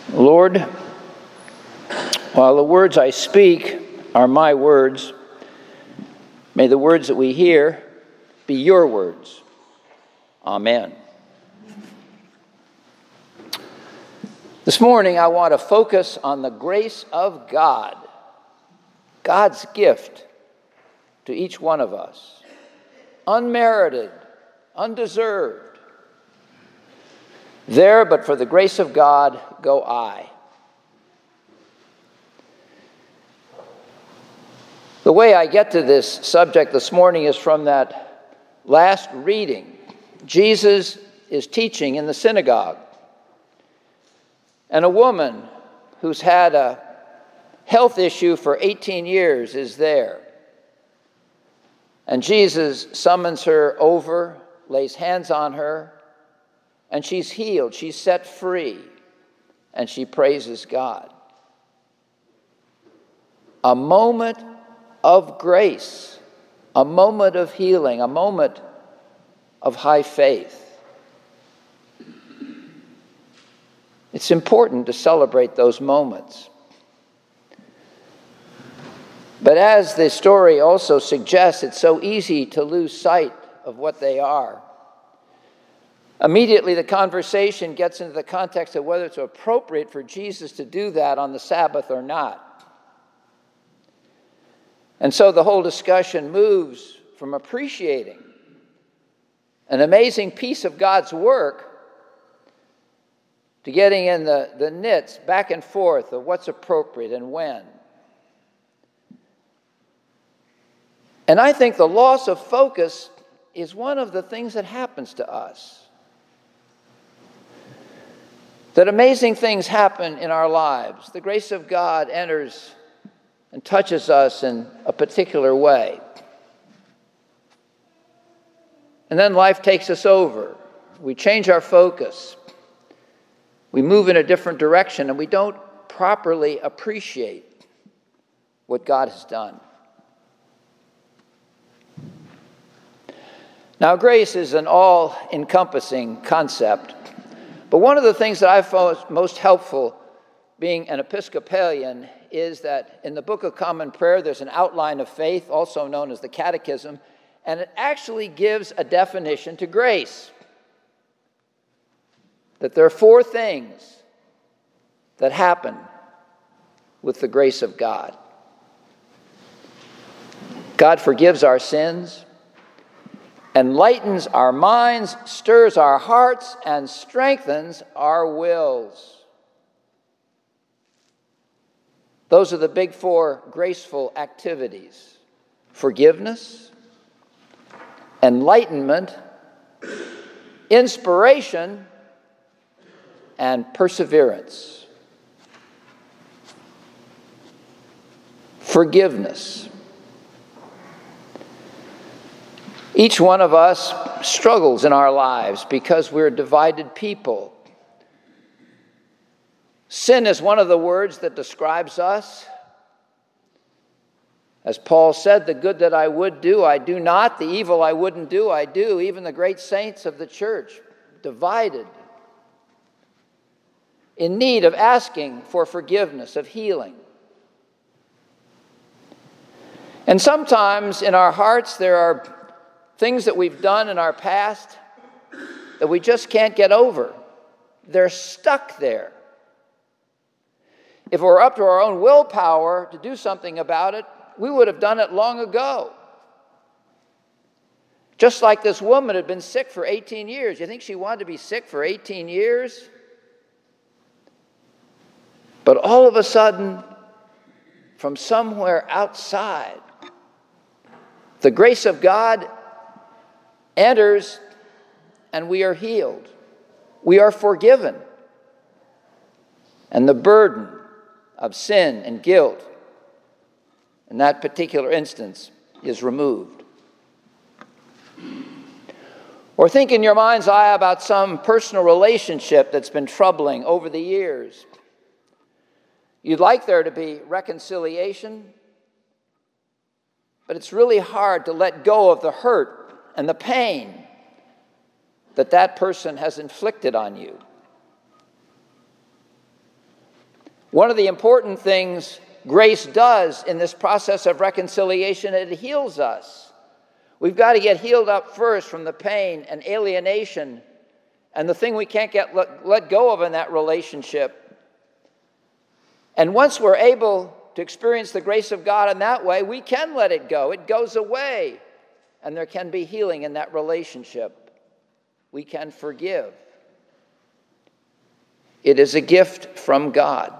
Lord, while the words I speak are my words, may the words that we hear be your words. Amen. This morning I want to focus on the grace of God, God's gift to each one of us. Unmerited, undeserved. There, but for the grace of God, go I. The way I get to this subject this morning is from that last reading. Jesus is teaching in the synagogue, and a woman who's had a health issue for 18 years is there. And Jesus summons her over, lays hands on her, and she's healed, she's set free, and she praises God. A moment of grace, a moment of healing, a moment of high faith. It's important to celebrate those moments. But as the story also suggests, it's so easy to lose sight of what they are. Immediately, the conversation gets into the context of whether it's appropriate for Jesus to do that on the Sabbath or not. And so the whole discussion moves from appreciating an amazing piece of God's work to getting in the nits back and forth of what's appropriate and when. And I think the loss of focus is one of the things that happens to us. That amazing things happen in our lives. The grace of God enters and touches us in a particular way. And then life takes us over. We change our focus. We move in a different direction, and we don't properly appreciate what God has done. Now, grace is an all-encompassing concept. But one of the things that I've found most helpful being an Episcopalian is that in the Book of Common Prayer, there's an outline of faith, also known as the Catechism, and it actually gives a definition to grace. That there are 4 things that happen with the grace of God. God forgives our sins, enlightens our minds, stirs our hearts, and strengthens our wills. Those are the big 4 graceful activities: forgiveness, enlightenment, inspiration, and perseverance. Forgiveness. Each one of us struggles in our lives because we're a divided people. Sin is one of the words that describes us. As Paul said, the good that I would do, I do not. The evil I wouldn't do, I do. Even the great saints of the church, divided, in need of asking for forgiveness, of healing. And sometimes in our hearts there are things that we've done in our past that we just can't get over. They're stuck there. If it were up to our own willpower to do something about it, we would have done it long ago. Just like this woman had been sick for 18 years. You think she wanted to be sick for 18 years? But all of a sudden, from somewhere outside, the grace of God enters and we are healed. We are forgiven. And the burden of sin and guilt in that particular instance is removed. Or think in your mind's eye about some personal relationship that's been troubling over the years. You'd like there to be reconciliation, but it's really hard to let go of the hurt and the pain that person has inflicted on you. One of the important things grace does in this process of reconciliation, it heals us. We've got to get healed up first from the pain and alienation and the thing we can't let go of in that relationship. And once we're able to experience the grace of God in that way, we can let it go. It goes away, and there can be healing in that relationship. We can forgive. It is a gift from God.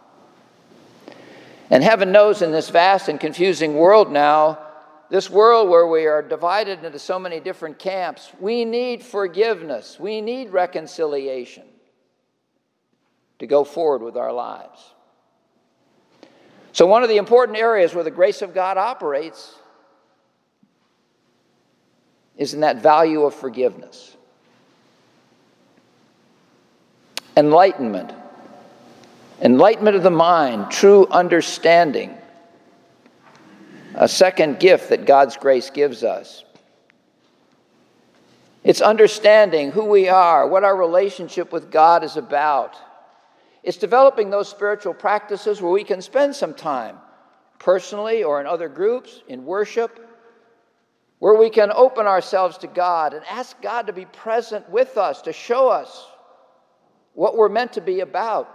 And heaven knows in this vast and confusing world now, this world where we are divided into so many different camps, we need forgiveness. We need reconciliation to go forward with our lives. So one of the important areas where the grace of God operates is in that value of forgiveness. Enlightenment of the mind, true understanding, a second gift that God's grace gives us. It's understanding who we are, what our relationship with God is about. It's developing those spiritual practices where we can spend some time, personally or in other groups, in worship, where we can open ourselves to God and ask God to be present with us, to show us what we're meant to be about.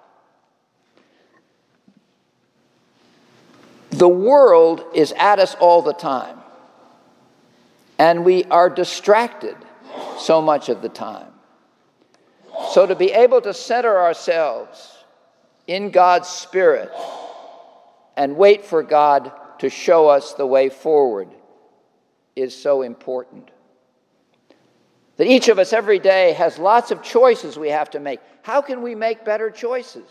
The world is at us all the time, and we are distracted so much of the time. So to be able to center ourselves in God's Spirit and wait for God to show us the way forward is so important. That each of us every day has lots of choices we have to make. How can we make better choices?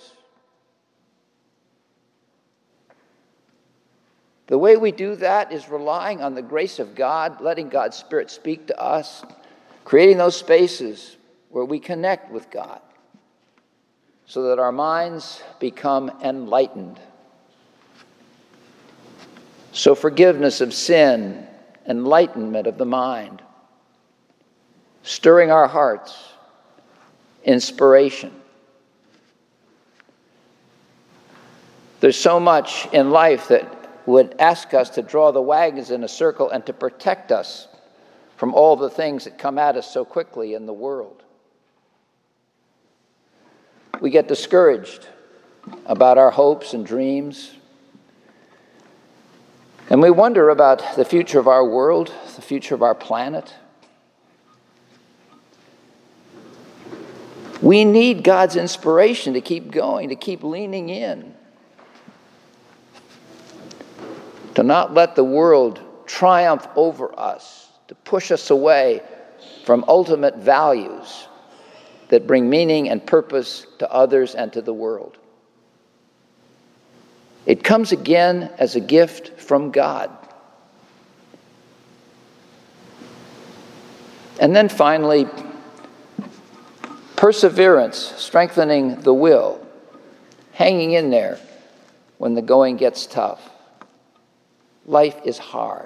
The way we do that is relying on the grace of God, letting God's Spirit speak to us, creating those spaces where we connect with God so that our minds become enlightened. So forgiveness of sin, enlightenment of the mind, stirring our hearts, inspiration. There's so much in life that would ask us to draw the wagons in a circle and to protect us from all the things that come at us so quickly in the world. We get discouraged about our hopes and dreams. And we wonder about the future of our world, the future of our planet. We need God's inspiration to keep going, to keep leaning in. To not let the world triumph over us, to push us away from ultimate values that bring meaning and purpose to others and to the world. It comes again as a gift from God. And then finally, perseverance, strengthening the will, hanging in there when the going gets tough. Life is hard.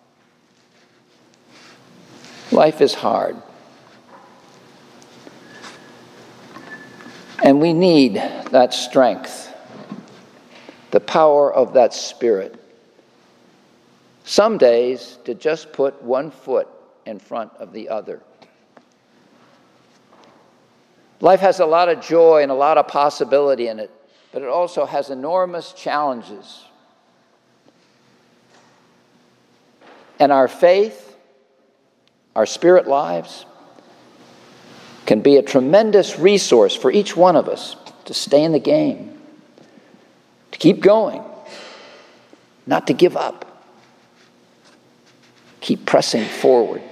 Life is hard. And we need that strength, the power of that Spirit. Some days to just put one foot in front of the other. Life has a lot of joy and a lot of possibility in it, but it also has enormous challenges. And our faith, our spirit lives, can be a tremendous resource for each one of us to stay in the game, to keep going, not to give up, keep pressing forward.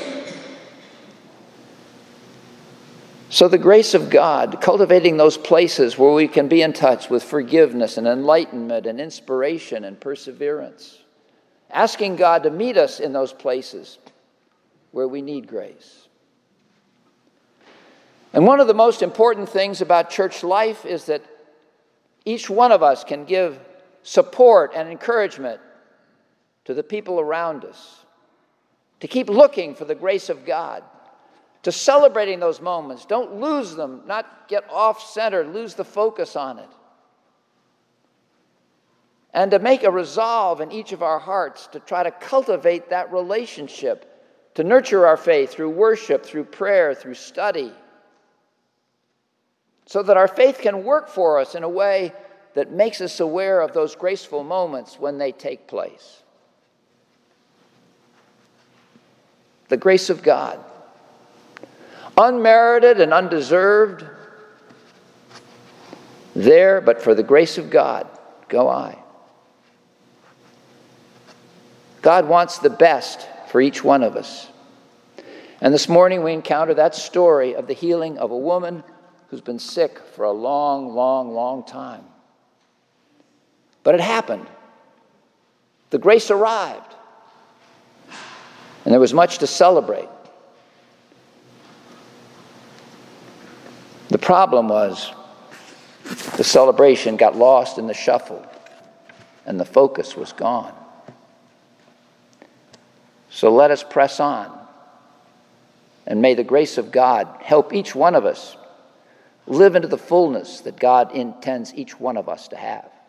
So the grace of God, cultivating those places where we can be in touch with forgiveness and enlightenment and inspiration and perseverance. Asking God to meet us in those places where we need grace. And one of the most important things about church life is that each one of us can give support and encouragement to the people around us, to keep looking for the grace of God, to celebrating those moments. Don't lose them, not get off-centered, lose the focus on it. and to make a resolve in each of our hearts to try to cultivate that relationship, to nurture our faith through worship, through prayer, through study, so that our faith can work for us in a way that makes us aware of those graceful moments when they take place. The grace of God, unmerited and undeserved, there, but for the grace of God, go I. God wants the best for each one of us. And this morning we encounter that story of the healing of a woman who's been sick for a long, long, long time. But it happened. The grace arrived. And there was much to celebrate. The problem was the celebration got lost in the shuffle, and the focus was gone. So let us press on, and may the grace of God help each one of us live into the fullness that God intends each one of us to have.